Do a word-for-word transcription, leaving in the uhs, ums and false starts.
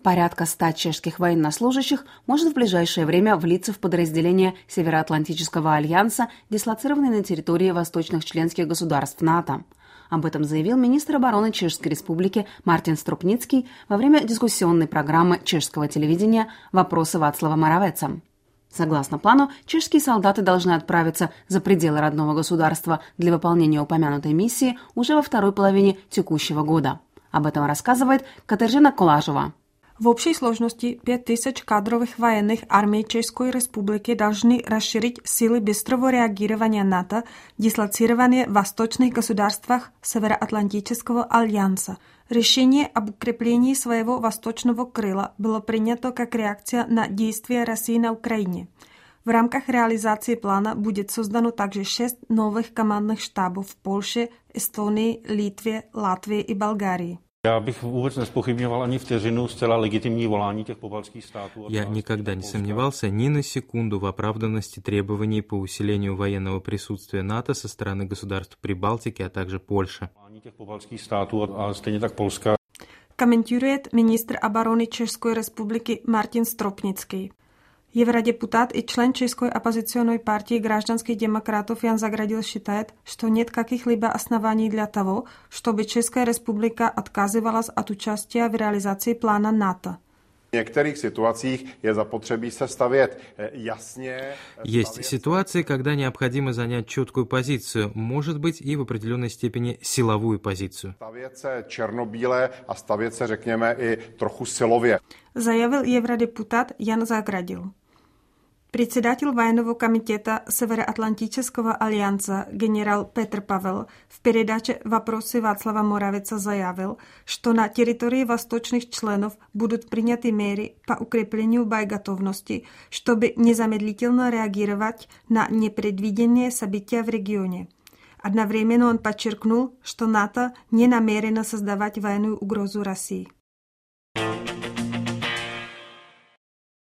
Порядка ста чешских военнослужащих может в ближайшее время влиться в подразделение Североатлантического альянса, дислоцированные на территории восточных членских государств НАТО. Об этом заявил министр обороны Чешской Республики Мартин Струпницкий во время дискуссионной программы чешского телевидения «Вопросы Вацлава Моравеца». Согласно плану, чешские солдаты должны отправиться за пределы родного государства для выполнения упомянутой миссии уже во второй половине текущего года. Об этом рассказывает Катержина Колажова. В общей сложности пять тысяч кадровых военных армий České republiky должны расширить силы быстрого реагирования НАТО, дислоцированные в восточных государствах Североатлантического альянса. Решение об укреплении своего восточного крыла было принято как реакция на действия России на Украине. В рамках реализации плана будет создано также шесть новых командных штабов в Польше, Эстонии, Литве, Латвии и Болгарии. Já bych vůbec nezpochybňoval ani vteřinu zcela legitimní volání těch pobaltských států. Я никогда не сомневался ни на секунду в оправданности требований по усилению военного присутствия НАТО со стороны государств Прибалтики, а также Польши. Těch pobaltských států a stejně tak Polska. Комментирует министр обороны Чешской Республики Мартин Стропницкий. Евродепутат и член České оппозиционной партии гражданских демократов Jan Zagradil считает, что нет каких-либо оснований для того, чтобы Česká republika отказывалась от участия в реализации плана НАТО. В некоторых ситуациях je zapotřebí se stavět jasně. Есть ситуации, когда необходимо занять четкую позицию, может быть и в определенной степени силовую позицию. Stavět se černobíle a stavět se, řekněme, i trochu silově. Заявил евродепутат Jan Zagradil. Председатель военного комитета Североатлантического альянса генерал Petr Pavel в передаче «Вопросы Václava Moraveca» заявил, что на территории восточных членов будут приняты меры по укреплению боеготовности, чтобы незамедлительно реагировать на непредвиденные события в регионе. Одновременно он подчеркнул, что НАТО не намерено создавать военную угрозу России.